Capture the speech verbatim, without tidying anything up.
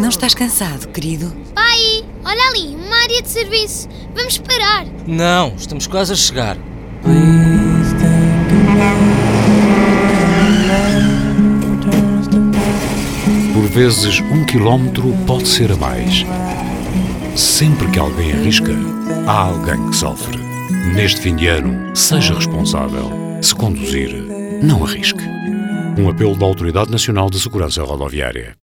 Não estás cansado, querido? Pai, olha ali, uma área de serviço. Vamos parar. Não, estamos quase a chegar. Por vezes, um quilómetro pode ser a mais. Sempre que alguém arrisca, há alguém que sofre. Neste fim de ano, seja responsável. Se conduzir, não arrisque. Um apelo da Autoridade Nacional de Segurança Rodoviária.